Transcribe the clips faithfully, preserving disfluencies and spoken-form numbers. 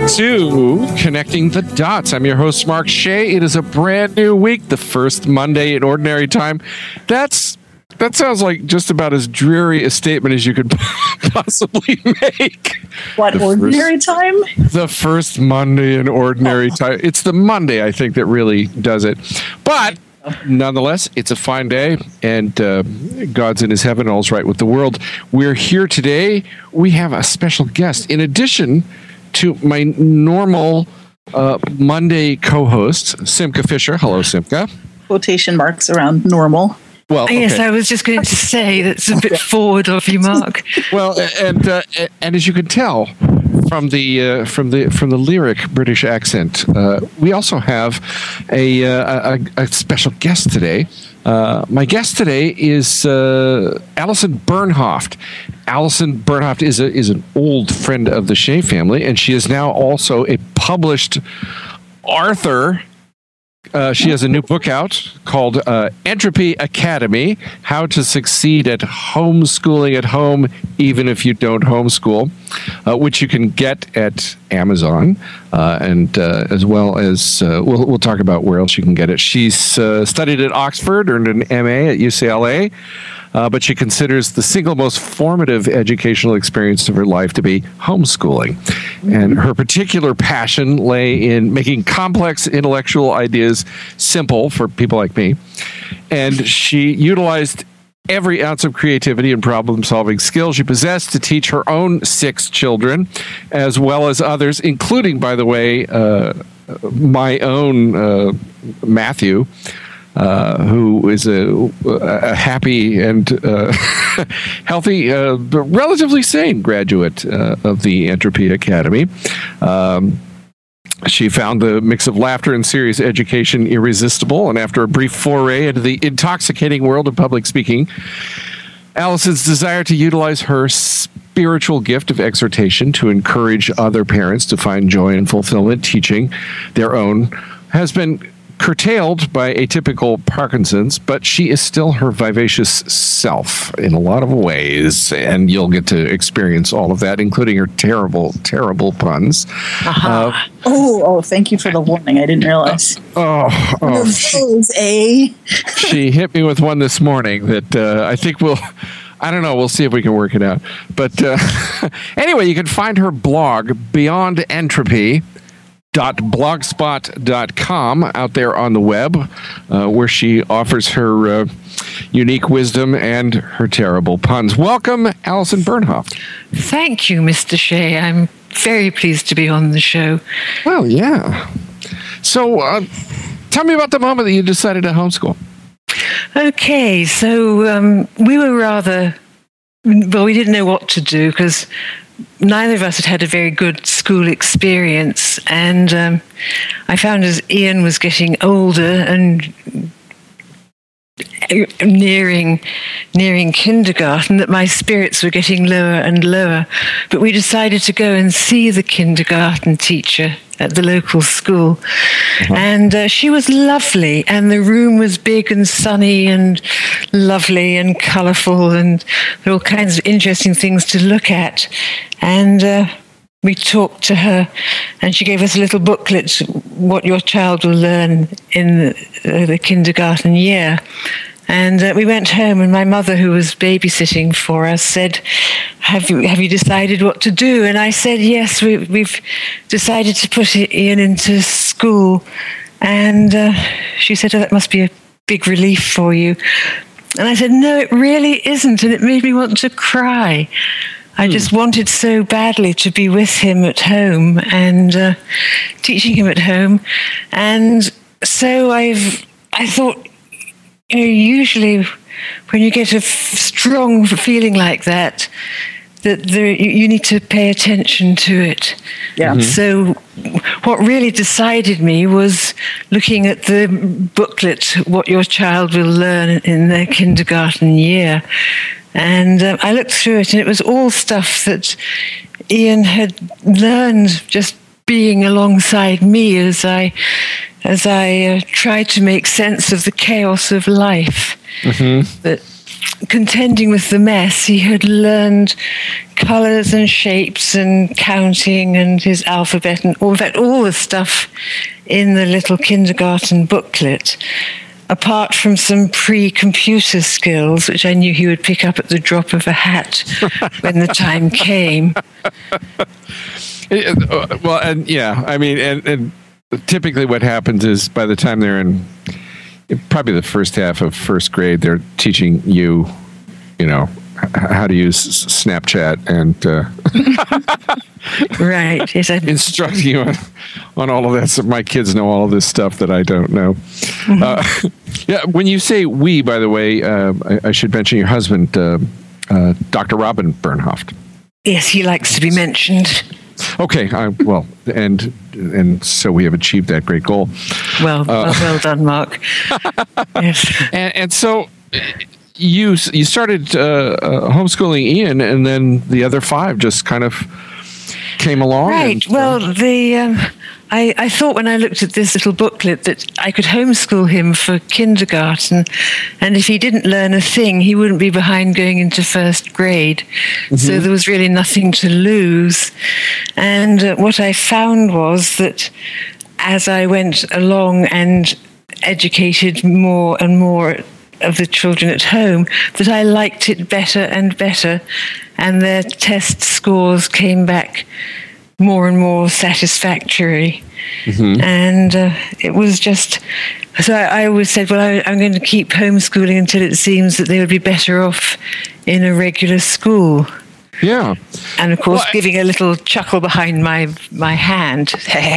to Connecting the Dots. I'm your host, Mark Shea. It is a brand new week, the first Monday in Ordinary Time. That's that sounds like just about as dreary a statement as you could possibly make. What, the Ordinary first, Time? The first Monday in Ordinary oh. Time. It's the Monday, I think, that really does it. But nonetheless, it's a fine day, and uh, God's in his heaven, all's right with the world. We're here today. We have a special guest. In addition to my normal uh, Monday co-host, Simca Fisher. Hello, Simca. Quotation marks around normal. Well, okay. Yes, I was just going to say that's a bit forward of you, Mark. Well, and uh, and as you can tell from the uh, from the from the lyric British accent, uh, we also have a, uh, a a special guest today. Uh, my guest today is uh, Alison Bernhoft. Alison Bernhoft is a, is an old friend of the Shea family, and she is now also a published author. Uh, she has a new book out called uh, Entropy Academy: How to Succeed at Homeschooling at Home, Even If You Don't Homeschool, uh, which you can get at Amazon, uh, and uh, as well as uh, we'll we'll talk about where else you can get it. She's uh, studied at Oxford, earned an M A at U C L A. Uh, but she considers the single most formative educational experience of her life to be homeschooling. And her particular passion lay in making complex intellectual ideas simple for people like me. And she utilized every ounce of creativity and problem-solving skill she possessed to teach her own six children, as well as others, including, by the way, uh, my own uh, Matthew, Uh, who is a, a happy and uh, healthy, uh, but relatively sane graduate uh, of the Entropy Academy. Um, she found the mix of laughter and serious education irresistible, and after a brief foray into the intoxicating world of public speaking, Alison's desire to utilize her spiritual gift of exhortation to encourage other parents to find joy and fulfillment teaching their own has been curtailed by atypical Parkinson's, but she is still her vivacious self in a lot of ways, and you'll get to experience all of that, including her terrible, terrible puns. Uh-huh. Uh, oh, oh, thank you for the warning. I didn't realize. Uh, oh, oh she, a. She hit me with one this morning that uh, I think we'll. I don't know. We'll see if we can work it out. But uh, anyway, you can find her blog, Beyond Entropy. blogspot dot com out there on the web, uh, where she offers her uh, unique wisdom and her terrible puns. Welcome, Alison Bernhoft. Thank you, Mister Shea. I'm very pleased to be on the show. Well, yeah. So, uh, tell me about the moment that you decided to homeschool. Okay, so um, we were rather, well, we didn't know what to do because neither of us had had a very good school experience, and um, I found as Ian was getting older and nearing nearing kindergarten that my spirits were getting lower and lower. But we decided to go and see the kindergarten teacher at the local school. Uh-huh. And uh, she was lovely, and the room was big and sunny and lovely and colourful, and there were all kinds of interesting things to look at. And uh, we talked to her, and she gave us a little booklet, What Your Child Will Learn in the, uh, the Kindergarten Year. And uh, we went home, and my mother, who was babysitting for us, said, have you have you decided what to do? And I said, yes, we, we've decided to put Ian into school. And uh, she said, oh, that must be a big relief for you. And I said, no, it really isn't. And it made me want to cry. I just hmm. wanted so badly to be with him at home and uh, teaching him at home. And so I've I thought, you know, usually when you get a f- strong feeling like that, that there, you, you need to pay attention to it. Yeah. Mm-hmm. So what really decided me was looking at the booklet, What Your Child Will Learn in Their Kindergarten Year. And uh, I looked through it, and it was all stuff that Ian had learned just being alongside me as I as I uh, tried to make sense of the chaos of life. Mm-hmm. That contending with the mess, he had learned colours and shapes and counting and his alphabet and all, in fact, all the stuff in the little kindergarten booklet, apart from some pre-computer skills, which I knew he would pick up at the drop of a hat when the time came. Well, and yeah, I mean, and, and typically what happens is by the time they're in probably the first half of first grade, they're teaching you, you know, how to use Snapchat and uh, right. Yes, I... instructing you on, on all of that. So my kids know all of this stuff that I don't know. Mm-hmm. Uh, yeah, when you say we, by the way, uh, I, I should mention your husband, uh, uh, Doctor Robin Bernhoft. Yes, he likes to be mentioned. Okay, I, well, and and so we have achieved that great goal. Well, uh, well, well done, Mark. Yes, and, and so you you started uh, uh, homeschooling Ian, and then the other five just kind of came along. Right. And, well, uh, the um, I, I thought when I looked at this little booklet that I could homeschool him for kindergarten, and if he didn't learn a thing, he wouldn't be behind going into first grade. Mm-hmm. So there was really nothing to lose. And uh, what I found was that as I went along and educated more and more of the children at home, that I liked it better and better, and their test scores came back more and more satisfactory. Mm-hmm. And uh, it was just, so I, I always said, well, I, I'm going to keep homeschooling until it seems that they would be better off in a regular school. Yeah. And of course, well, giving a little chuckle behind my, my hand.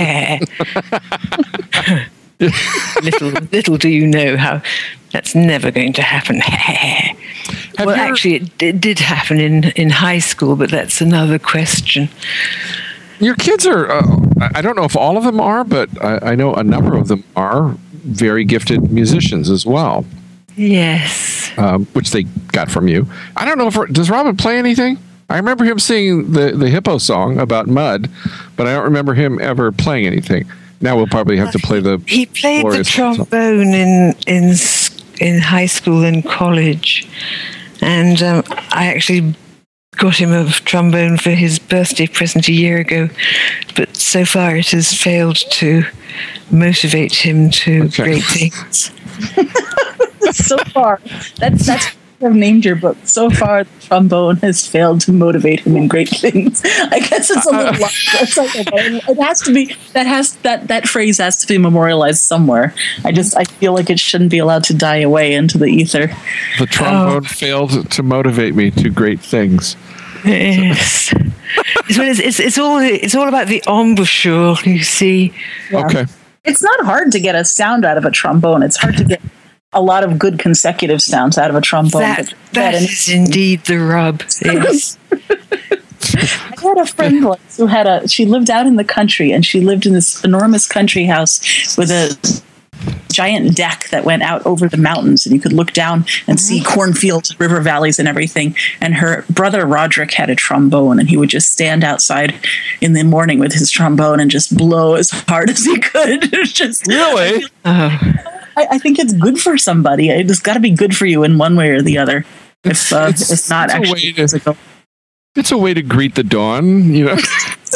little, little do you know how that's never going to happen. Well, actually, it, it did happen in, in high school, but that's another question. Your kids are, uh, I don't know if all of them are, but I, I know a number of them are very gifted musicians as well. Yes. Um, which they got from you. I don't know if, does Robin play anything? I remember him singing the, the Hippo song about mud, but I don't remember him ever playing anything. Now we'll probably have to play the. He played the trombone in, in, in high school and college. And um, I actually got him a trombone for his birthday present a year ago, but so far it has failed to motivate him to okay. great things. So far, that's that's I've named your book. So far, the trombone has failed to motivate him in great things. I guess it's a little. Uh, it's like, okay, it has to be that has that that phrase has to be memorialized somewhere. I just I feel like it shouldn't be allowed to die away into the ether. The trombone oh. failed to motivate me to great things. Yes, it's, it's it's all it's all about the embouchure. You see. Yeah. Okay. It's not hard to get a sound out of a trombone. It's hard to get a lot of good consecutive sounds out of a trombone. That, that is indeed the rub. Yes. I had a friend once who had a, she lived out in the country, and she lived in this enormous country house with a giant deck that went out over the mountains, and you could look down and see cornfields, river valleys, and everything. And her brother Roderick had a trombone, and he would just stand outside in the morning with his trombone and just blow as hard as he could. It was just really. I, I think it's good for somebody. It's got to be good for you in one way or the other. If uh, it's, it's not it's actually physical. It's a way to greet the dawn, you know.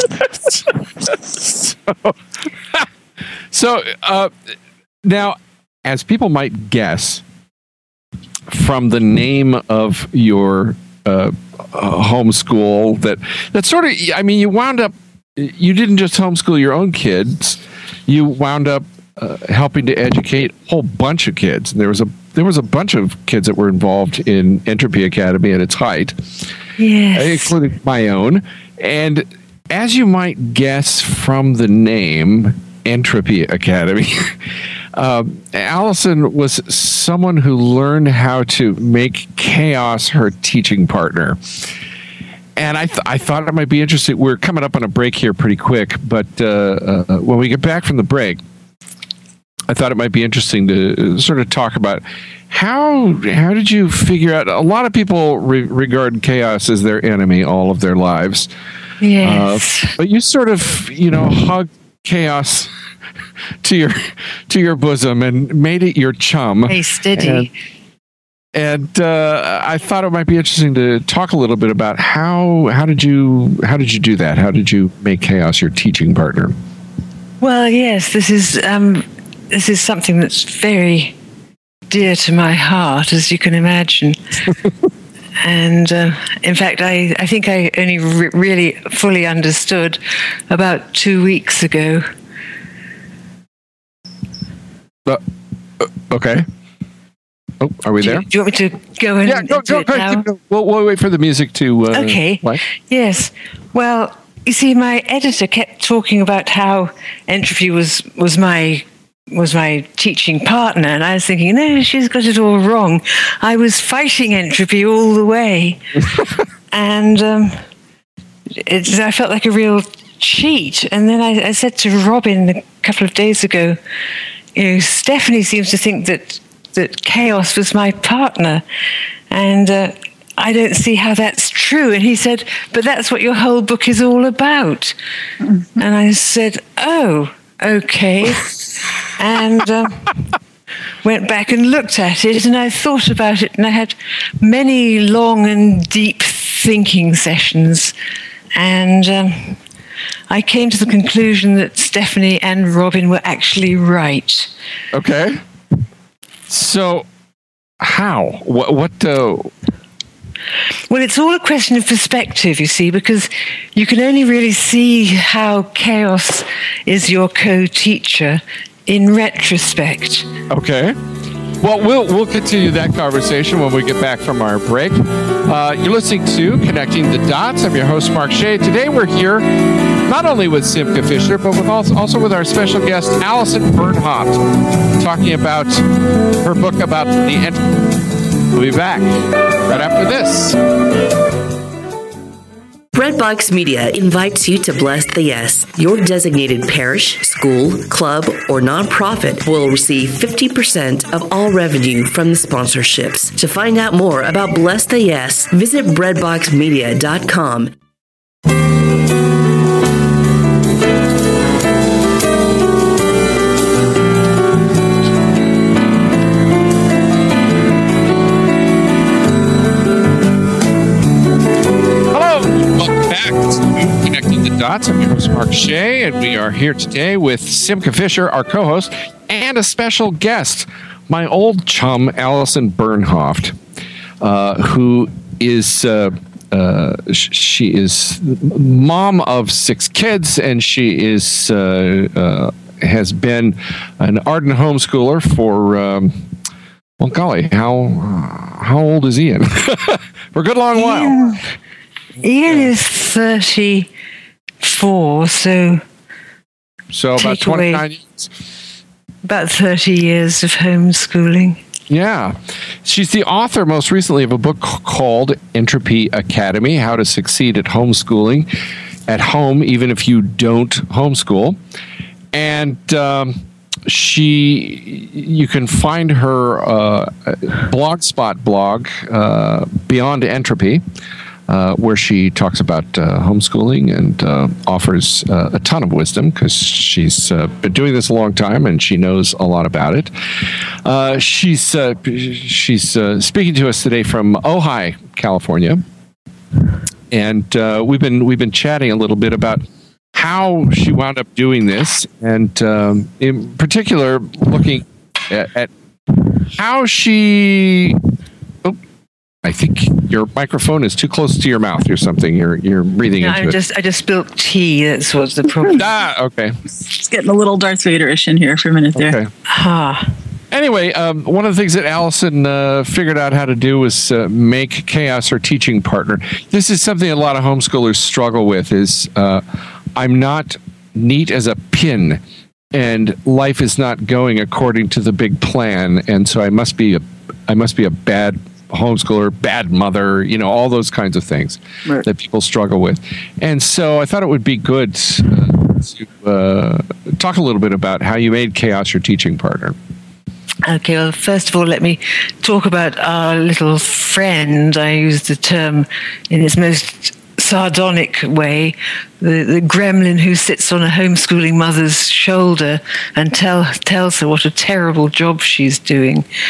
so, so uh, now, as people might guess from the name of your uh, homeschool, that that sort of, I mean, you wound up, you didn't just homeschool your own kids, you wound up uh, helping to educate a whole bunch of kids. And there was a there was a bunch of kids that were involved in Entropy Academy at its height, yes, including my own. And as you might guess from the name Entropy Academy, uh, Allison was someone who learned how to make chaos her teaching partner. And I, th- I thought it might be interesting. We're coming up on a break here pretty quick, but uh, uh, when we get back from the break, I thought it might be interesting to sort of talk about how how did you figure out. A lot of people re- regard chaos as their enemy all of their lives. Yes, uh, but you sort of you know hug chaos to your to your bosom and made it your chum. Hey, steady. And, and uh, I thought it might be interesting to talk a little bit about how how did you how did you do that? How did you make Chaos your teaching partner? Well, yes, this is um, this is something that's very dear to my heart, as you can imagine. And uh, in fact, I, I think I only re- really fully understood about two weeks ago. Uh, uh, okay. Oh, are we do there? You, do you want me to go in? Yeah, go, go, go, go, go. We'll, we'll wait for the music to. Uh, okay. Play. Yes. Well, you see, my editor kept talking about how Entropy was was my was my teaching partner, and I was thinking, no, she's got it all wrong. I was fighting Entropy all the way, and um, it, I felt like a real cheat. And then I, I said to Robin a couple of days ago, you know, Stephanie seems to think that that Chaos was my partner, and uh, I don't see how that's true. And he said, but that's what your whole book is all about. Mm-hmm. And I said, oh, okay. And um, went back and looked at it, and I thought about it, and I had many long and deep thinking sessions, and um, I came to the conclusion that Stephanie and Robin were actually right. Okay. So, how? What? what uh... Well, it's all a question of perspective, you see, because you can only really see how Chaos is your co-teacher in retrospect. Okay. Well, we'll we'll continue that conversation when we get back from our break. Uh, you're listening to Connecting the Dots. I'm your host, Mark Shea. Today we're here not only with Simcha Fisher, but with also, also with our special guest, Alison Bernhoft, talking about her book about the entity. We'll be back right after this. Breadbox Media invites you to Bless the Yes. Your designated parish, school, club, or nonprofit will receive fifty percent of all revenue from the sponsorships. To find out more about Bless the Yes, visit breadbox media dot com. Dots. I'm your host, Mark Shea, and we are here today with Simcha Fisher, our co-host, and a special guest, my old chum, Alison Bernhoft, uh, who is uh, uh, sh- she is mom of six kids, and she is uh, uh, has been an ardent homeschooler for um, well, golly, how how old is Ian? For a good long while. Ian, Ian is thirty. Four, so so about twenty-nine years. About thirty years of homeschooling. Yeah. She's the author most recently of a book called Entropy Academy, How to Succeed at Homeschooling at Home, Even If You Don't Homeschool. And um, she, you can find her uh, Blogspot blog, uh, Beyond Entropy, Uh, where she talks about uh, homeschooling and uh, offers uh, a ton of wisdom because she's uh, been doing this a long time and she knows a lot about it. Uh, she's uh, she's uh, speaking to us today from Ojai, California, and uh, we've been we've been chatting a little bit about how she wound up doing this, and um, in particular, looking at, at how she. I think your microphone is too close to your mouth or something. You're you're breathing no, into I it. just I just spilled tea. That's what's the problem. ah, okay. It's getting a little Darth Vader-ish in here for a minute there. Okay. Ah. Anyway, um, one of the things that Alison uh, figured out how to do was uh, make Chaos her teaching partner. This is something a lot of homeschoolers struggle with. Is uh, I'm not neat as a pin, and life is not going according to the big plan, and so I must be a I must be a bad homeschooler, bad mother, you know, all those kinds of things right. that people struggle with. And so I thought it would be good uh, to uh, talk a little bit about how you made Chaos your teaching partner. Okay, well, first of all, let me talk about our little friend. I use the term in its most sardonic way, the, the gremlin who sits on a homeschooling mother's shoulder and tell, tells her what a terrible job she's doing.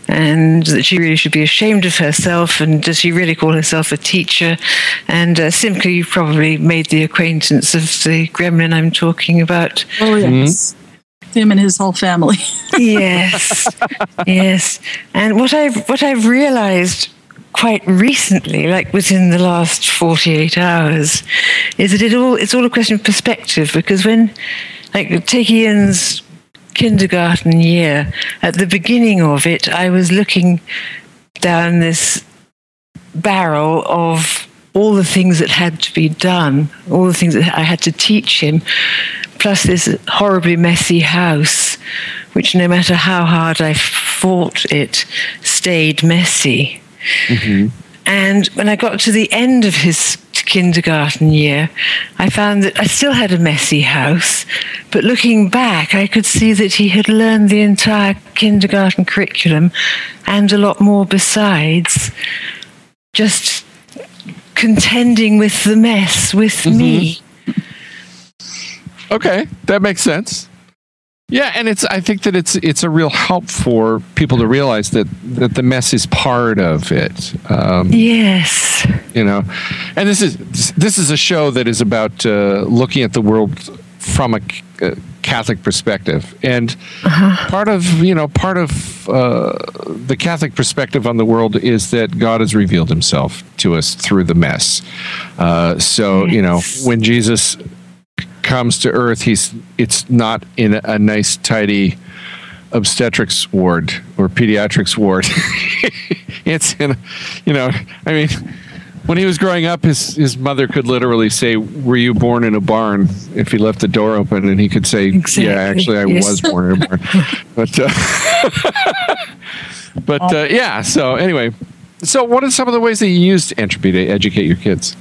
and that she really should be ashamed of herself, and does she really call herself a teacher? And uh, Simca, you've probably made the acquaintance of the gremlin I'm talking about. Oh, yes. Mm-hmm. Him and his whole family. Yes, yes. And what I've what I've realized quite recently, like within the last forty-eight hours, is that it all it's all a question of perspective. Because when, like, take Ian's kindergarten year, at the beginning of it, I was looking down this barrel of all the things that had to be done, all the things that I had to teach him, plus this horribly messy house, which no matter how hard I fought it, stayed messy. Mm-hmm. And when I got to the end of his kindergarten year, I found that I still had a messy house, but looking back, I could see that he had learned the entire kindergarten curriculum and a lot more besides, just contending with the mess with mm-hmm. me. Okay, that makes sense. Yeah, and it's I think that it's it's a real help for people to realize that, that the mess is part of it. Um, yes. You know, and this is this is a show that is about uh, looking at the world from a, a Catholic perspective, and uh-huh. part of you know part of uh, the Catholic perspective on the world is that God has revealed Himself to us through the mess. Uh, so yes. you know when Jesus comes to earth, he's it's not in a nice tidy obstetrics ward or pediatrics ward. It's in, you know, I mean, when he was growing up, his his mother could literally say, "Were you born in a barn?" If he left the door open, and he could say, exactly. "Yeah, actually, I yes. was born in a barn." But uh, but uh, yeah. So anyway, so what are some of the ways that you used entropy to educate your kids?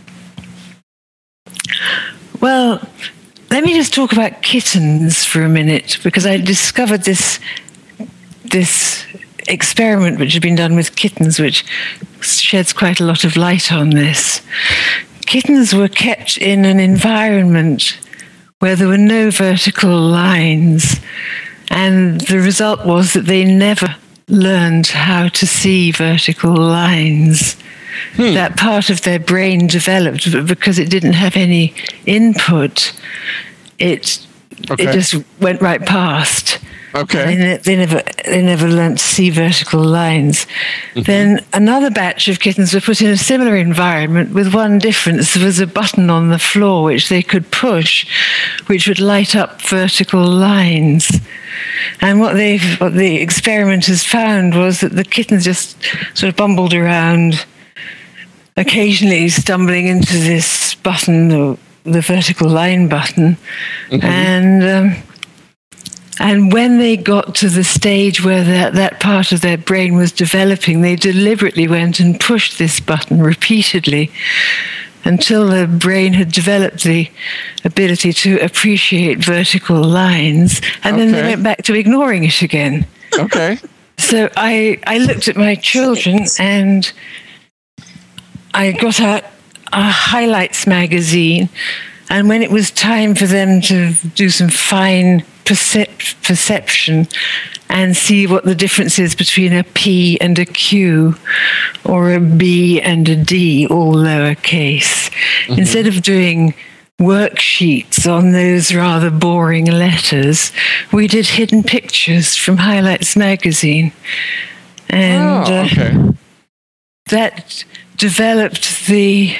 Well, let me just talk about kittens for a minute, because I discovered this this experiment which had been done with kittens, which sheds quite a lot of light on this. Kittens were kept in an environment where there were no vertical lines, and the result was that they never learned how to see vertical lines. Hmm. That part of their brain developed, but because it didn't have any input, it okay. it just went right past. Okay. They, they never they never learned to see vertical lines. Mm-hmm. Then another batch of kittens were put in a similar environment with one difference. There was a button on the floor which they could push, which would light up vertical lines. And what they what the experimenters found was that the kittens just sort of bumbled around, occasionally stumbling into this button, the, the vertical line button, mm-hmm. and um, and when they got to the stage where that, that part of their brain was developing, they deliberately went and pushed this button repeatedly until their brain had developed the ability to appreciate vertical lines, and okay. then they went back to ignoring it again. Okay. So I, I looked at my children, and I got out a highlights magazine, and when it was time for them to do some fine percep- perception and see what the difference is between a P and a Q, or a B and a D, all lowercase, mm-hmm. instead of doing worksheets on those rather boring letters, we did hidden pictures from Highlights magazine. And oh, okay. uh, that developed the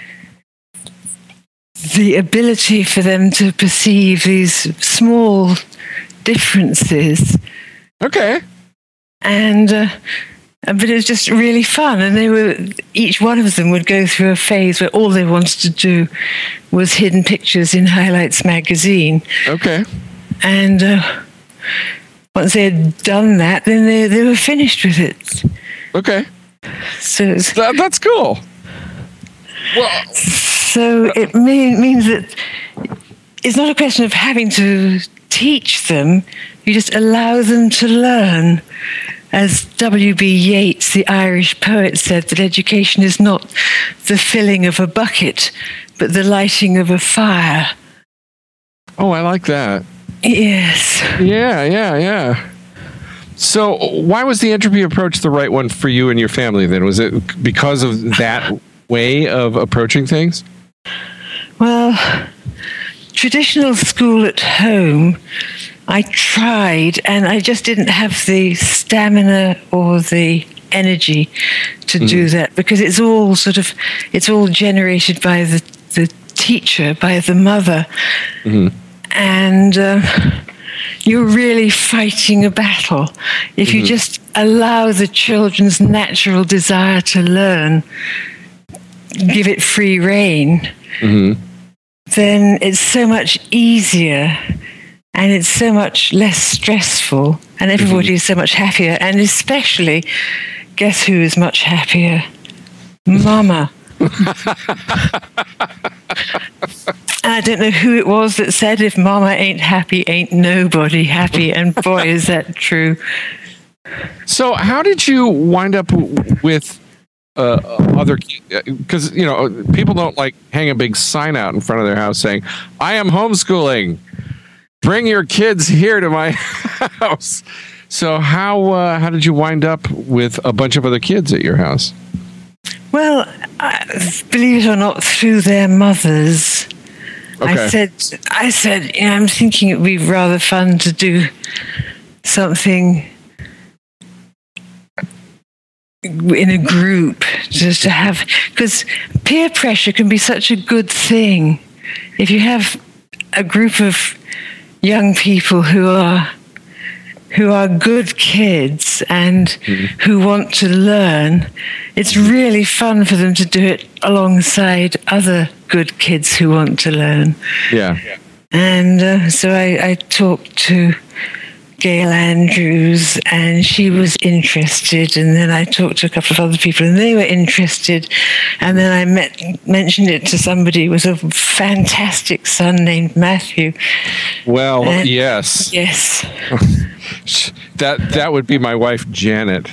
the ability for them to perceive these small differences. Okay. And uh, but it was just really fun, and they were each one of them would go through a phase where all they wanted to do was hidden pictures in Highlights magazine. Okay. And uh, once they had done that, then they they were finished with it. Okay. So that, that's cool. Well, so it mean, means that it's not a question of having to teach them. You just allow them to learn. As W B Yeats, the Irish poet, said, that education is not the filling of a bucket, but the lighting of a fire. Oh, I like that. Yes. Yeah, yeah, yeah. So why was the entropy approach the right one for you and your family then? Was it because of that way of approaching things? Well, traditional school at home, I tried and I just didn't have the stamina or the energy to mm-hmm. do that, because it's all sort of, it's all generated by the, the teacher, by the mother. Mm-hmm. And uh, you're really fighting a battle. If mm-hmm. you just allow the children's natural desire to learn, give it free rein, mm-hmm. then it's so much easier and it's so much less stressful, and everybody mm-hmm. is so much happier. And especially, guess who is much happier? Mama. I don't know who it was that said, if Mama ain't happy, ain't nobody happy. And boy, is that true. So how did you wind up with uh, other, because, you know, people don't like hang a big sign out in front of their house saying, I am homeschooling. Bring your kids here to my house. So how uh, how did you wind up with a bunch of other kids at your house? Well, I, believe it or not, through their mothers. Okay. I said, I said, you know, I'm thinking it would be rather fun to do something in a group, just to have, because peer pressure can be such a good thing. If you have a group of young people who are who are good kids and mm-hmm. who want to learn, it's really fun for them to do it alongside other good kids who want to learn. Yeah. And uh, so I, I talked to Gail Andrews, and she was interested, and then I talked to a couple of other people, and they were interested, and then I met, mentioned it to somebody with a fantastic son named Matthew. Well, and, yes. Yes. that that would be my wife, Janet.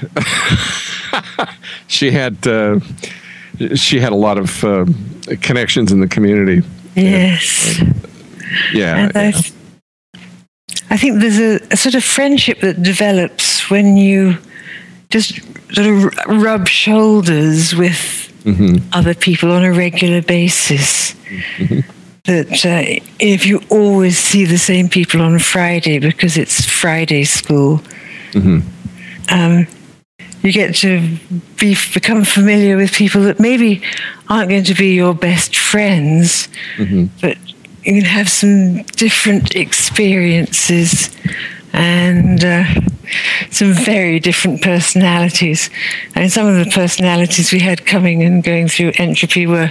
she had uh, she had a lot of uh, connections in the community. Yes. And, uh, yeah. And I, I think there's a, a sort of friendship that develops when you just sort of rub shoulders with mm-hmm. other people on a regular basis. Mm-hmm. That uh, if you always see the same people on Friday because it's Friday school, mm-hmm. um, you get to be, become familiar with people that maybe aren't going to be your best friends, mm-hmm. but you can have some different experiences and uh, some very different personalities. I mean, some of the personalities we had coming and going through entropy were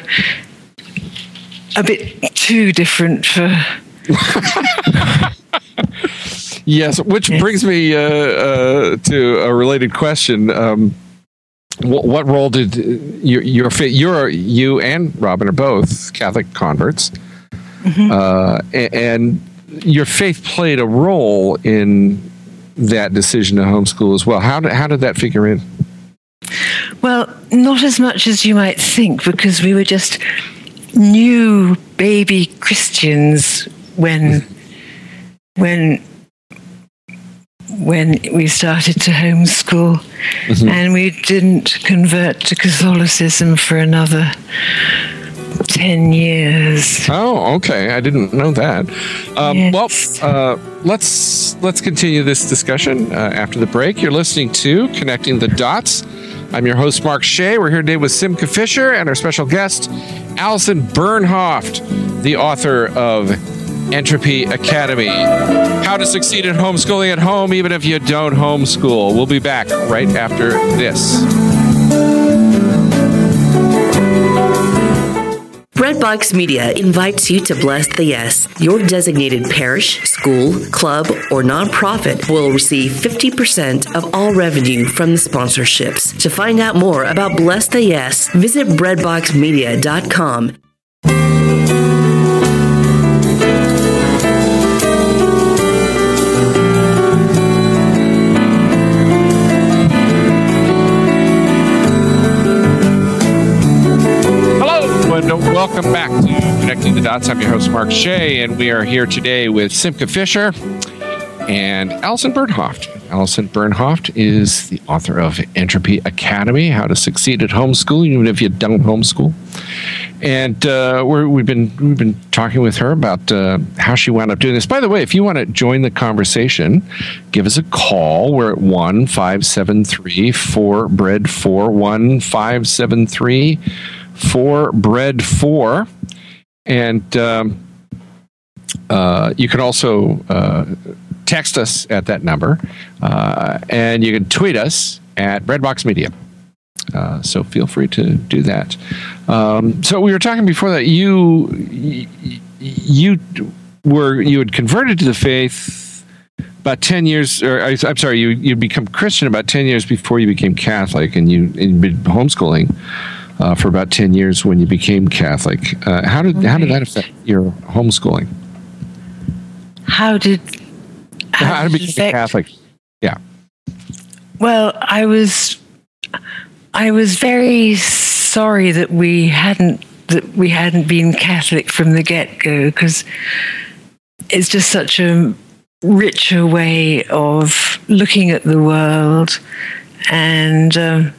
a bit too different for... Yes, which yes. brings me uh, uh, to a related question. Um, what, what role did your, your your you and Robin are both Catholic converts? Mm-hmm. Uh, and your faith played a role in that decision to homeschool as well. How did, how did that figure in? Well, not as much as you might think, because we were just new baby Christians when when when we started to homeschool, mm-hmm. and we didn't convert to Catholicism for another ten years. Oh, okay. I didn't know that. Um, yes. Well, uh, let's let's continue this discussion uh, after the break. You're listening to Connecting the Dots. I'm your host, Mark Shea. We're here today with Simcha Fisher and our special guest, Alison Bernhoft, the author of Entropy Academy. How to succeed at homeschooling at home, even if you don't homeschool. We'll be back right after this. Breadbox Media invites you to Bless the Yes. Your designated parish, school, club, or nonprofit will receive fifty percent of all revenue from the sponsorships. To find out more about Bless the Yes, visit breadbox media dot com. Welcome back to Connecting the Dots. I'm your host, Mark Shea, and we are here today with Simcha Fisher. and Alison Bernhoft. Alison Bernhoft is the author of Entropy Academy, How to Succeed at Homeschool, even if you don't homeschool. And uh, we're, we've been we've been talking with her about uh, how she wound up doing this. By the way, if you want to join the conversation, give us a call. We're at one five seven three four bread four one five seven three four bread four, and um, uh, you can also uh, text us at that number, uh, and you can tweet us at Breadbox Media. Uh, so feel free to do that. Um, so we were talking before that you you were you had converted to the faith about ten years, or I'm sorry, you you become Christian about ten years before you became Catholic, and you and been homeschooling uh, for about ten years when you became Catholic. Uh, how did okay. how did that affect your homeschooling? How did how, how did you become Catholic? Yeah. Well, I was. I was very sorry that we hadn't that we hadn't been Catholic from the get-go, because it's just such a richer way of looking at the world, and um,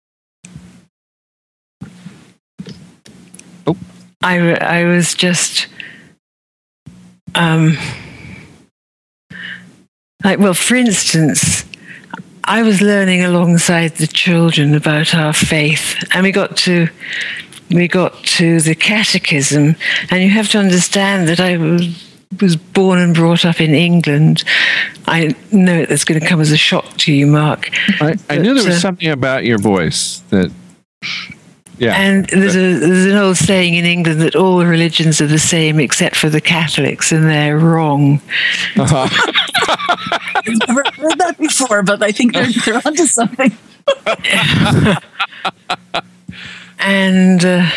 oh. I I was just um, like well, for instance. I was learning alongside the children about our faith, and we got to we got to the catechism, and you have to understand that I was, was born and brought up in England. I know that's going to come as a shock to you, Mark. I, I but, knew there was uh, something about your voice that, yeah. And there's a there's an old saying in England that all religions are the same except for the Catholics, and they're wrong. Uh-huh. I've never heard that before, but I think they're, they're onto something. and uh,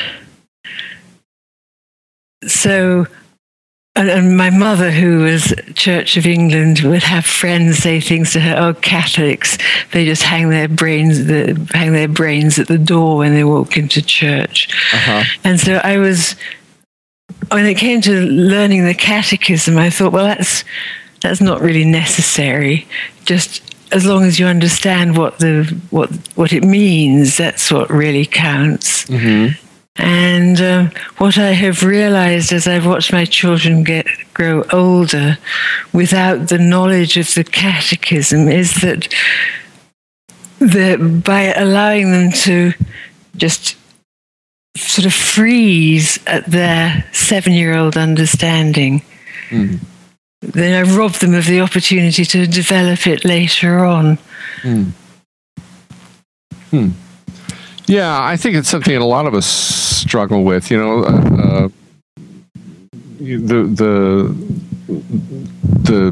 so, and, and my mother, who was Church of England, would have friends say things to her. Oh, Catholics! They just hang their brains, the, hang their brains at the door when they walk into church. Uh-huh. And so I was. When it came to learning the catechism, I thought, well, that's. That's not really necessary. Just as long as you understand what the what what it means, that's what really counts. Mm-hmm. And um, what I have realized as I've watched my children get grow older, without the knowledge of the catechism, is that that by allowing them to just sort of freeze at their seven-year-old understanding. Mm. Then I rob them of the opportunity to develop it later on. Hmm. Hmm. Yeah, I think it's something that a lot of us struggle with. You know, uh, the the the,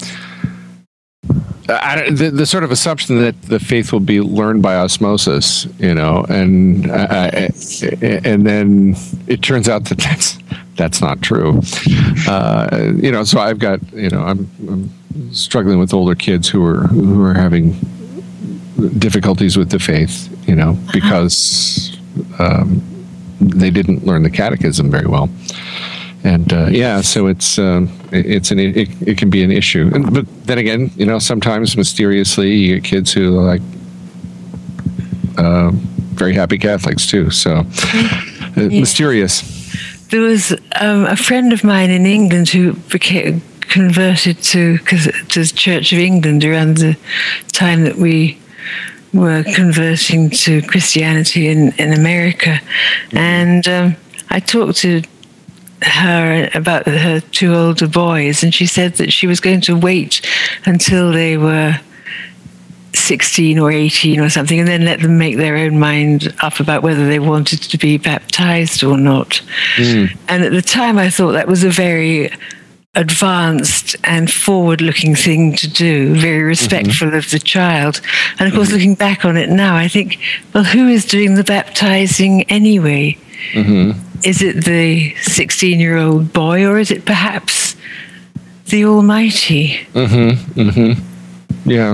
I, the the sort of assumption that the faith will be learned by osmosis. You know, and uh, and then it turns out that that's. That's not true. Uh, you know, so I've got, you know, I'm, I'm struggling with older kids who are who are having difficulties with the faith, you know, because um, they didn't learn the catechism very well. And uh, yeah, so it's um, it's an it, it can be an issue. And, but then again, you know, sometimes mysteriously you get kids who are like uh, very happy Catholics too. So uh, yeah. Mysterious. There was um, a friend of mine in England who became converted to, to Church of England around the time that we were converting to Christianity in, in America. And um, I talked to her about her two older boys, and she said that she was going to wait until they were sixteen or eighteen or something, and then let them make their own mind up about whether they wanted to be baptized or not. Mm. And at the time I thought that was a very advanced and forward-looking thing to do, very respectful mm-hmm. of the child. And of course, mm-hmm. looking back on it now, I think, well, who is doing the baptizing anyway? Mm-hmm. Is it the sixteen-year-old boy, or is it perhaps the Almighty? Mm-hmm. Mm-hmm. Yeah.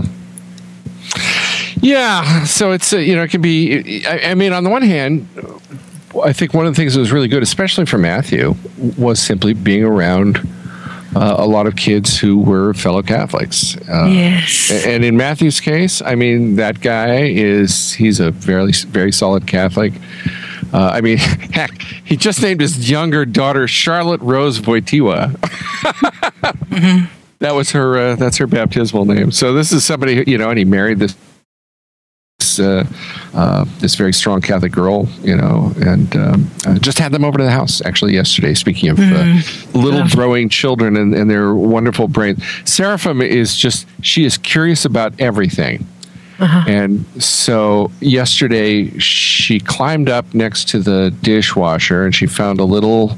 Yeah, so it's, uh, you know, it can be, I, I mean, on the one hand, I think one of the things that was really good, especially for Matthew, was simply being around uh, a lot of kids who were fellow Catholics. Uh, yes. And in Matthew's case, I mean, that guy is, he's a very, very solid Catholic. Uh, I mean, heck, he just named his younger daughter Charlotte Rose Wojtyła. mm-hmm. That was her, uh, that's her baptismal name. So this is somebody, you know, and he married this Uh, uh, this very strong Catholic girl, you know, and um, uh, just had them over to the house actually yesterday. Speaking of uh, mm. little yeah. growing children and, and their wonderful brains, Seraphim is just, she is curious about everything. Uh-huh. And so yesterday she climbed up next to the dishwasher and she found a little,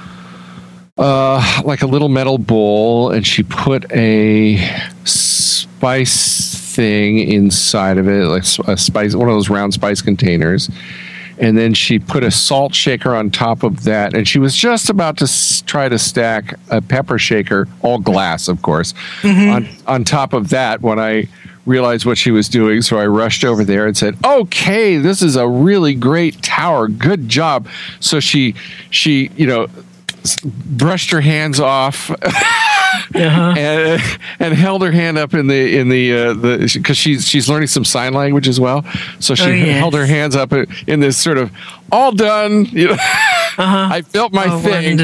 uh, like a little metal bowl, and she put a spice thing inside of it, like a spice, one of those round spice containers, and then she put a salt shaker on top of that, and she was just about to s- try to stack a pepper shaker, all glass, of course, mm-hmm. on on top of that when I realized what she was doing. So I rushed over there and said, "Okay, this is a really great tower. Good job." So she she you know brushed her hands off. Uh-huh. and, and held her hand up in the in the uh, the because she's she's learning some sign language as well. So she oh, yes. held her hands up in this sort of all done. You know, uh-huh. I built my oh, thing.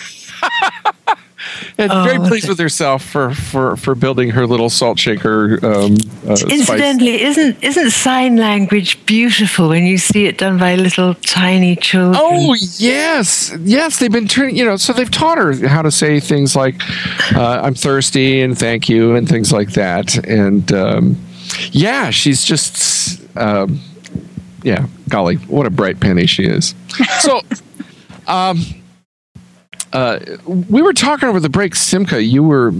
And oh, very pleased with herself for, for, for building her little salt shaker. Um, uh, Incidentally, spice. isn't isn't sign language beautiful when you see it done by little tiny children? Oh yes, yes. They've been turning. You know, so they've taught her how to say things like uh, "I'm thirsty" and "thank you" and things like that. And um, yeah, she's just um, yeah. Golly, what a bright penny she is. So. Um, Uh, we were talking over the break, Simcha. You were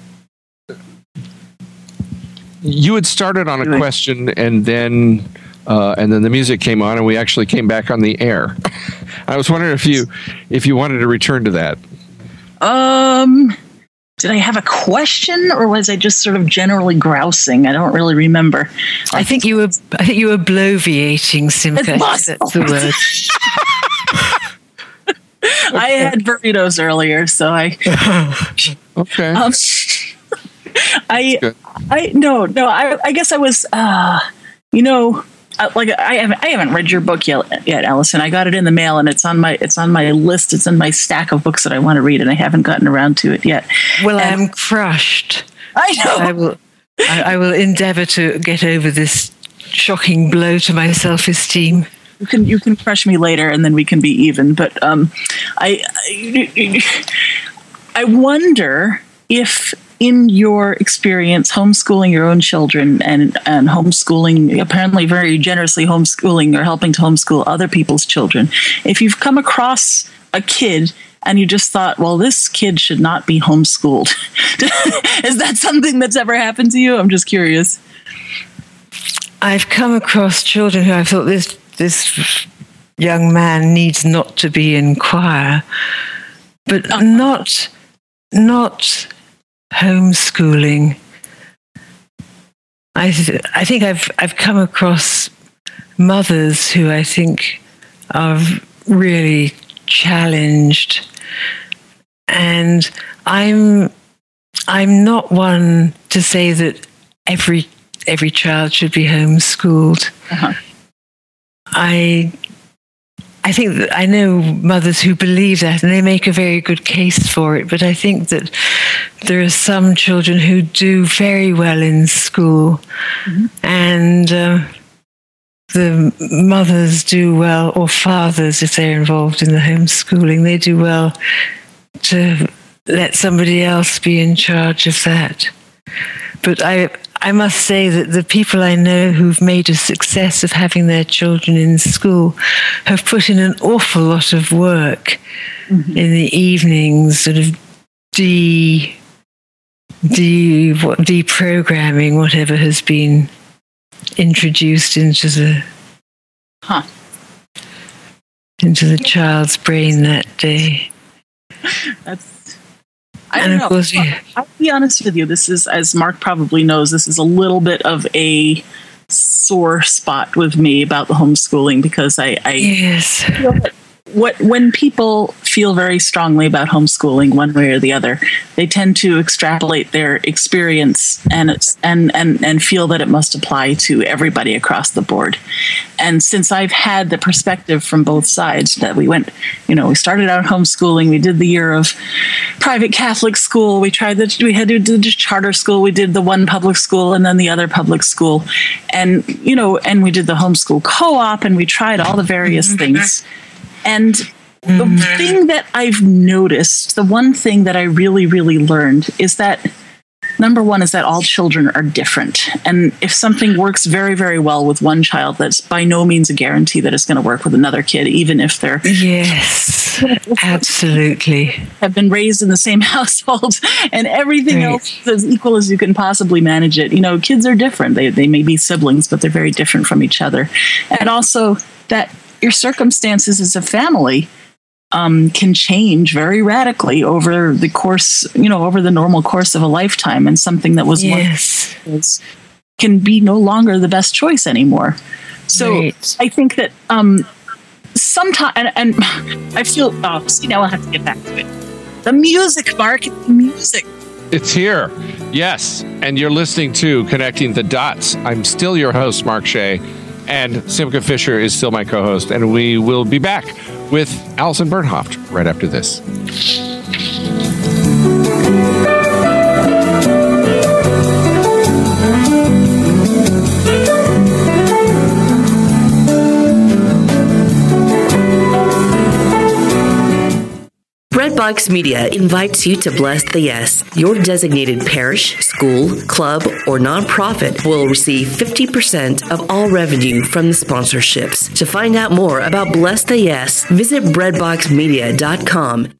you had started on a question, and then uh, and then the music came on, and we actually came back on the air. I was wondering if you if you wanted to return to that. Um, did I have a question, or was I just sort of generally grousing? I don't really remember. I think you were. I think you were bloviating, Simcha. That's the word. Okay. I had burritos earlier, so I. okay. Um, I, I no, no. I, I guess I was. Uh, you know, like I haven't, I haven't read your book yet, yet, Allison. I got it in the mail, and it's on my, it's on my list. It's in my stack of books that I want to read, and I haven't gotten around to it yet. Well, and, I'm crushed. I know. I will. I, I will endeavor to get over this shocking blow to my self-esteem. You can you can crush me later, and then we can be even. But um, I, I I wonder if, in your experience homeschooling your own children and and homeschooling, apparently very generously homeschooling or helping to homeschool other people's children, if you've come across a kid and you just thought, well, this kid should not be homeschooled. Is that something that's ever happened to you? I'm just curious. I've come across children who I thought this. This young man needs not to be in choir, but not not homeschooling. I th- I think I've I've come across mothers who I think are really challenged, and I'm I'm not one to say that every every child should be homeschooled. Uh-huh. I I think that I know mothers who believe that, and they make a very good case for it. But I think that there are some children who do very well in school, mm-hmm. and uh, the mothers do well, or fathers, if they're involved in the homeschooling, they do well to let somebody else be in charge of that. But I I must say that the people I know who've made a success of having their children in school have put in an awful lot of work mm-hmm. in the evenings, sort of de, de, what, deprogramming whatever has been introduced into the huh. into the child's brain that day. That's I don't know. Course, yeah. I'll be honest with you. This is, as Mark probably knows, this is a little bit of a sore spot with me about the homeschooling, because I, I yes. feel that what when people feel very strongly about homeschooling one way or the other, they tend to extrapolate their experience and it's, and and and feel that it must apply to everybody across the board. And since I've had the perspective from both sides, that we went, you know, we started out homeschooling, we did the year of private Catholic school, we tried the we had to do the charter school, we did the one public school and then the other public school, and you know, and we did the homeschool co-op, and we tried all the various things. And the mm-hmm. thing that I've noticed, the one thing that I really, really learned is that, number one, is that all children are different. And if something works very, very well with one child, that's by no means a guarantee that it's going to work with another kid, even if they're... Yes, absolutely. Have been raised in the same household and everything right. else is as equal as you can possibly manage it. You know, kids are different. They, they may be siblings, but they're very different from each other. And also that your circumstances as a family um, can change very radically over the course, you know, over the normal course of a lifetime, and something that was yes. once can be no longer the best choice anymore. So right. I think that um, sometimes, and, and I feel, oh, see, now I'll have to get back to it. The music, Mark, the music. It's here. Yes. And you're listening to Connecting the Dots. I'm still your host, Mark Shea. And Simca Fisher is still my co-host, and we will be back with Alison Bernhoft right after this. Breadbox Media invites you to Bless the Yes. Your designated parish, school, club, or nonprofit will receive fifty percent of all revenue from the sponsorships. To find out more about Bless the Yes, visit breadbox media dot com.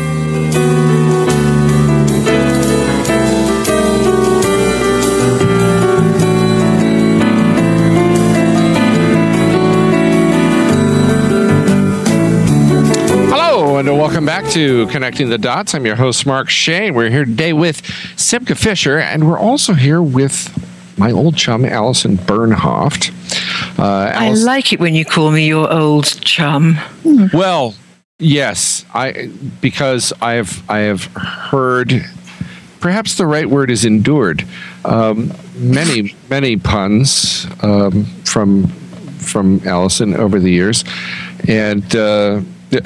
And welcome back to Connecting the Dots. I'm your host, Mark Shea. We're here today with Simca Fisher, and we're also here with my old chum, Alison Bernhoft. Uh, Alison, I like it when you call me your old chum. Well, yes, I because I have I have heard, perhaps the right word is endured, um, many many puns um, from from Alison over the years, and. Uh,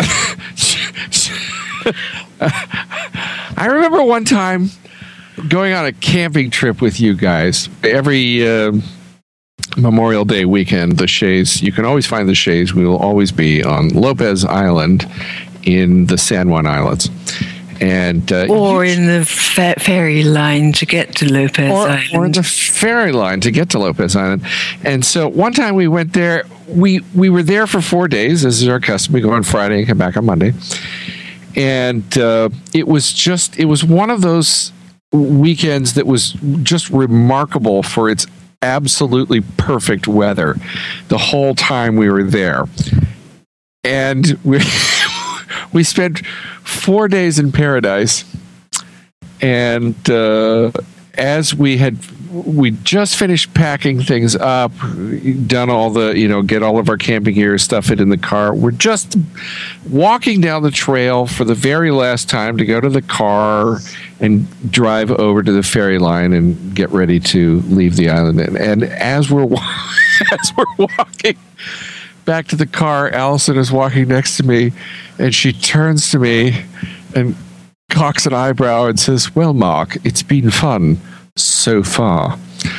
I remember one time going on a camping trip with you guys. Every uh, Memorial Day weekend, the Shays, you can always find the Shays. We will always be on Lopez Island in the San Juan Islands. And uh, Or in the fe- ferry line to get to Lopez or, Island. Or the ferry line to get to Lopez Island. And so one time we went there, we, we were there for four days, as is our custom. We go on Friday and come back on Monday. And uh, it was just, it was one of those weekends that was just remarkable for its absolutely perfect weather the whole time we were there. And we we spent four days in paradise. And uh, as we had, we just finished packing things up, done all the, you know, get all of our camping gear, stuff it in the car. We're just walking down the trail for the very last time to go to the car and drive over to the ferry line and get ready to leave the island. And, and as we're as we're walking back to the car, Alison is walking next to me, and she turns to me and cocks an eyebrow and says, "Well, Mark, it's been fun so far."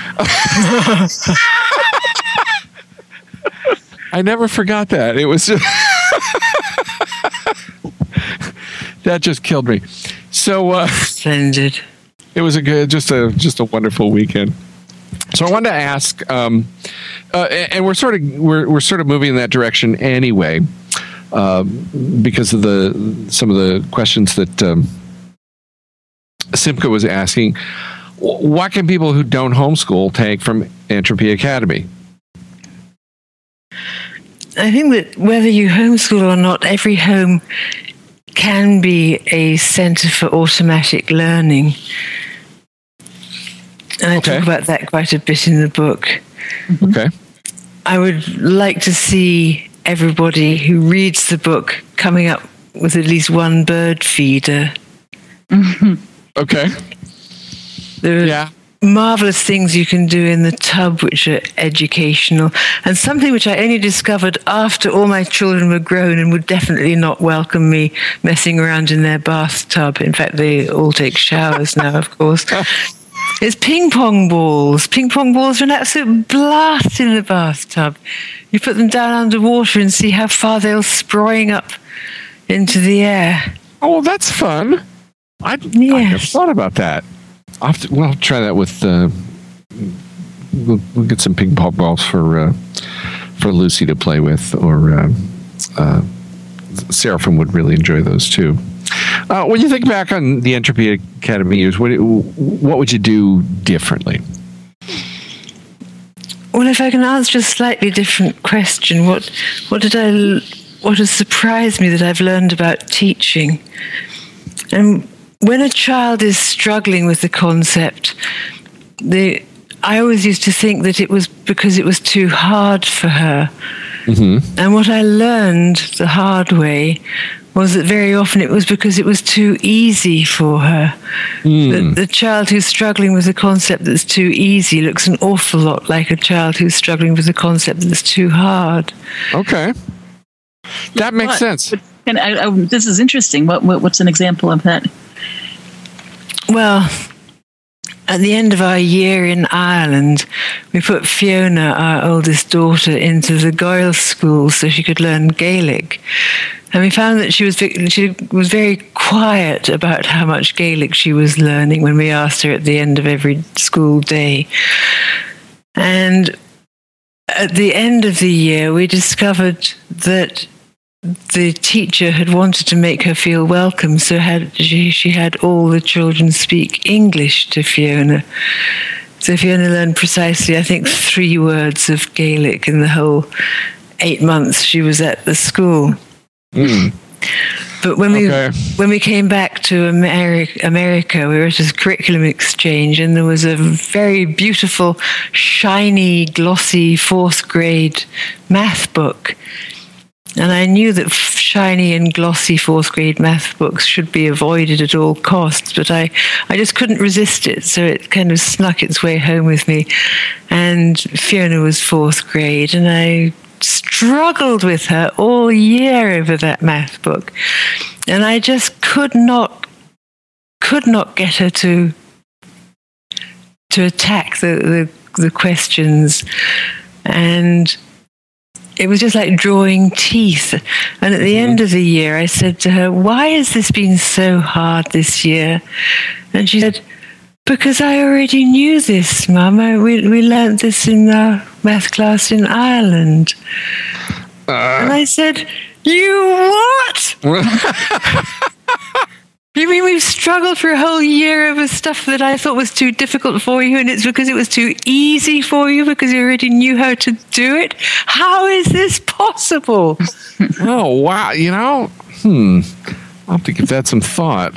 I never forgot that. It was just that just killed me. So uh, splendid. It was a good, just a just a wonderful weekend. So I wanted to ask, um, uh, and we're sort of we're we're sort of moving in that direction anyway, uh, because of the some of the questions that um, Simca was asking. What can people who don't homeschool take from Entropy Academy? I think that whether you homeschool or not, every home can be a center for automatic learning. And I okay. talk about that quite a bit in the book. Okay. I would like to see everybody who reads the book coming up with at least one bird feeder. Okay. There are Yeah. marvelous things you can do in the tub which are educational, and something which I only discovered after all my children were grown and would definitely not welcome me messing around in their bathtub. In fact, they all take showers now, of course. It's ping pong balls. Ping pong balls are an absolute blast in the bathtub. You put them down underwater and see how far they'll sproing up into the air. Oh, that's fun. I, Yes. I never thought about that. I'll have to, well, try that with. Uh, we'll, we'll get some ping pong balls for uh, for Lucy to play with, or uh, uh, Seraphim would really enjoy those too. Uh, when you think back on the Entropy Academy years, what what would you do differently? Well, if I can answer a slightly different question, what what did I what has surprised me that I've learned about teaching? And when a child is struggling with the concept, the I always used to think that it was because it was too hard for her. Mm-hmm. And what I learned the hard way was that very often it was because it was too easy for her. Mm. The, the child who's struggling with a concept that's too easy looks an awful lot like a child who's struggling with a concept that's too hard. Okay. That makes what? sense. And I, I, this is interesting. What, what what's an example of that? Well, at the end of our year in Ireland, we put Fiona, our oldest daughter, into the Gael school so she could learn Gaelic. And we found that she was she was very quiet about how much Gaelic she was learning when we asked her at the end of every school day. And at the end of the year, we discovered that the teacher had wanted to make her feel welcome, so had she, she had all the children speak English to Fiona. So Fiona learned precisely, I think, three words of Gaelic in the whole eight months she was at the school. Mm. But when we okay. when we came back to America, America, we were at a curriculum exchange, and there was a very beautiful, shiny, glossy fourth grade math book. And I knew that shiny and glossy fourth grade math books should be avoided at all costs, but I, I just couldn't resist it, so it kind of snuck its way home with me. And Fiona was fourth grade, and I struggled with her all year over that math book. And I just could not, could not get her to, to attack the, the, the questions. And it was just like drawing teeth. And at the mm-hmm. end of the year, I said to her, "Why has this been so hard this year?" And she said, "Because I already knew this, Mum. I, we, we learnt this in our math class in Ireland." Uh, and I said, "You what?" You mean we've struggled for a whole year over stuff that I thought was too difficult for you, and it's because it was too easy for you because you already knew how to do it? How is this possible? Oh, wow. You know, hmm. I'll have to give that some thought.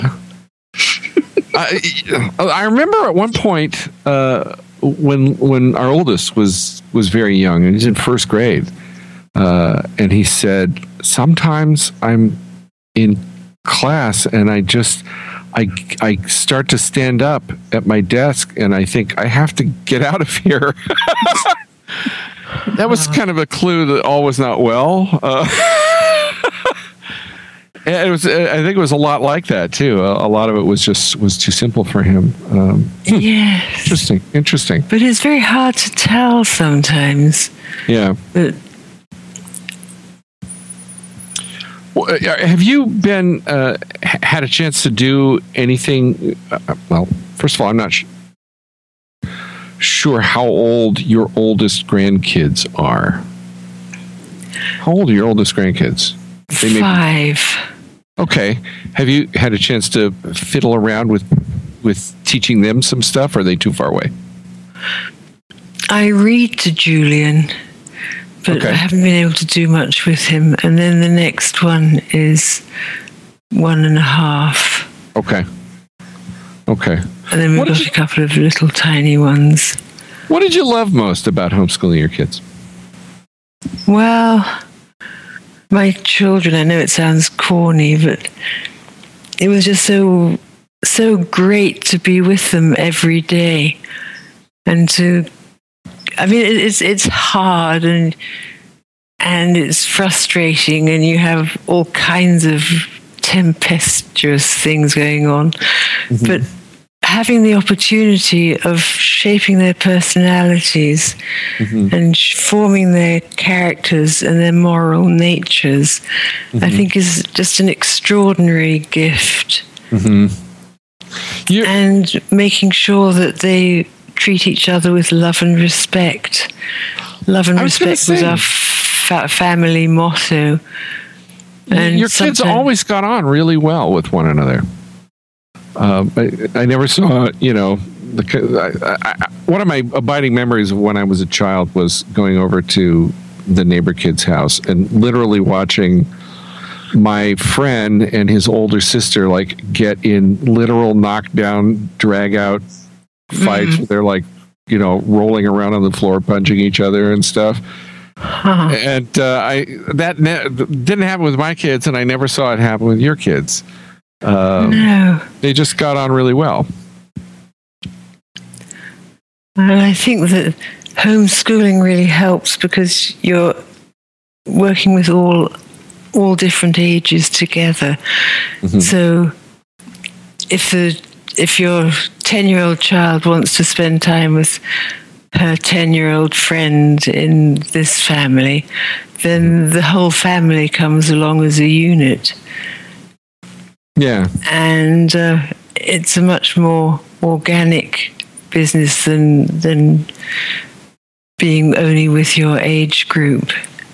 I, I remember at one point uh, when when our oldest was, was very young, and he's in first grade, uh, and he said, "Sometimes I'm in class and I just I I start to stand up at my desk and I think I have to get out of here." That was kind of a clue that all was not well. Uh, it was. I think it was a lot like that too. A, a lot of it was just was too simple for him. Um, yes. Interesting. Interesting. But it's very hard to tell sometimes. Yeah. But Well, have you been uh, had a chance to do anything? Uh, well, first of all, I'm not sh- sure how old your oldest grandkids are. How old are your oldest grandkids? They Five. Be- okay. Have you had a chance to fiddle around with with teaching them some stuff? Or are they too far away? I read to Julian. But okay. I haven't been able to do much with him. And then the next one is one and a half. Okay. Okay. And then we've what got you, a couple of little tiny ones. What did you love most about homeschooling your kids? Well, my children, I know it sounds corny, but it was just so so great to be with them every day, and to, I mean, it's it's hard and and it's frustrating, and you have all kinds of tempestuous things going on, mm-hmm. but having the opportunity of shaping their personalities mm-hmm. and forming their characters and their moral natures, mm-hmm. I think is just an extraordinary gift. Mm-hmm. You- and making sure that they treat each other with love and respect. Love and respect was our fa- family motto. And your kids always got on really well with one another. Um, I, I never saw, you know, the, I, I, one of my abiding memories of when I was a child was going over to the neighbor kid's house and literally watching my friend and his older sister like get in literal knockdown, drag out fights. Mm-hmm. Where they're like, you know, rolling around on the floor, punching each other and stuff. Huh. And uh, I that ne- didn't happen with my kids, and I never saw it happen with your kids. Um, no. They just got on really well. And I think that homeschooling really helps because you're working with all all different ages together. Mm-hmm. So if the if your ten-year-old child wants to spend time with her ten-year-old friend in this family, then the whole family comes along as a unit. Yeah. And uh, it's a much more organic business than than being only with your age group.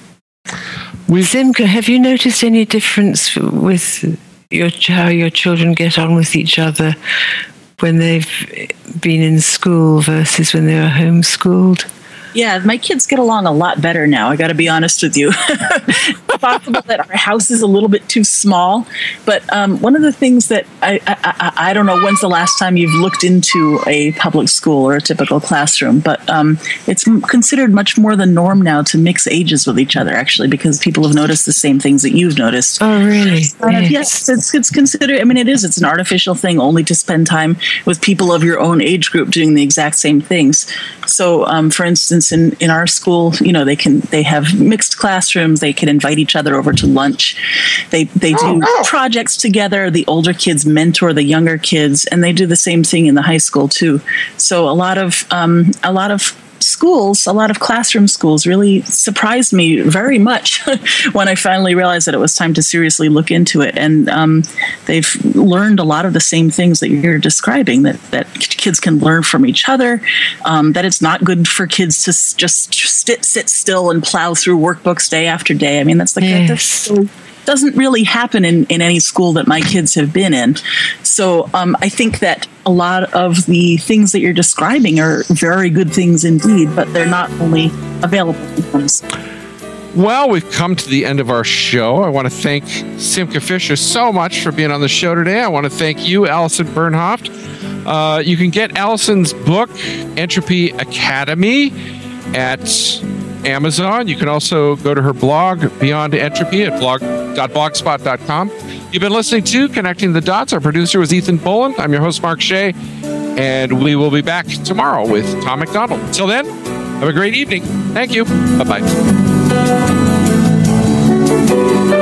We've, Simca, have you noticed any difference with your how your children get on with each other when they've been in school versus when they were homeschooled? Yeah, my kids get along a lot better now. I got to be honest with you. It's possible that our house is a little bit too small, but um, one of the things that I, I, I I don't know when's the last time you've looked into a public school or a typical classroom, but um, it's considered much more the norm now to mix ages with each other, actually, because people have noticed the same things that you've noticed. Oh, really? Uh, yes, yes it's, it's considered, I mean, it is. It's an artificial thing only to spend time with people of your own age group doing the exact same things. So, um, for instance, In, in our school, you know, they can they have mixed classrooms. They can invite each other over to lunch. They they do projects together. The older kids mentor the younger kids, and they do the same thing in the high school too. So a lot of um, a lot of schools, a lot of classroom schools really surprised me very much when I finally realized that it was time to seriously look into it. And um, they've learned a lot of the same things that you're describing, that, that kids can learn from each other, um, that it's not good for kids to s- just sit, sit still and plow through workbooks day after day. I mean, that's the yes. that's so, doesn't really happen in, in any school that my kids have been in. So um, I think that a lot of the things that you're describing are very good things indeed, but they're not only available in homes. Well, we've come to the end of our show. I want to thank Simca Fisher so much for being on the show today. I want to thank you, Alison Bernhoft. Uh, you can get Alison's book, Entropy Academy, at Amazon. You can also go to her blog, Beyond Entropy, at blog dot blogspot dot com. You've been listening to Connecting the Dots. Our producer was Ethan Boland. I'm your host, Mark Shea, and we will be back tomorrow with Tom McDonald. Until then, have a great evening. Thank you. Bye-bye.